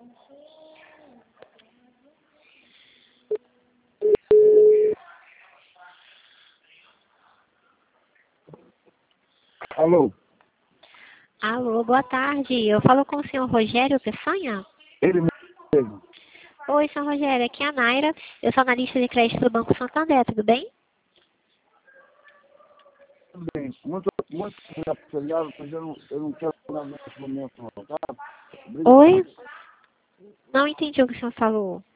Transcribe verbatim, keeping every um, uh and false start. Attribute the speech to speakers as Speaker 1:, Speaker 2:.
Speaker 1: Alô?
Speaker 2: Alô, boa tarde. Eu falo com o senhor Rogério Peçanha?
Speaker 1: Ele mesmo.
Speaker 2: Oi, senhor Rogério, aqui é a Naira. Eu sou analista de crédito do Banco Santander, tudo bem?
Speaker 1: Tudo bem. Muito, muito obrigado, mas eu não, eu não quero nada nesse momento, não, tá? Obrigado.
Speaker 2: Oi? Não entendi o que o senhor falou.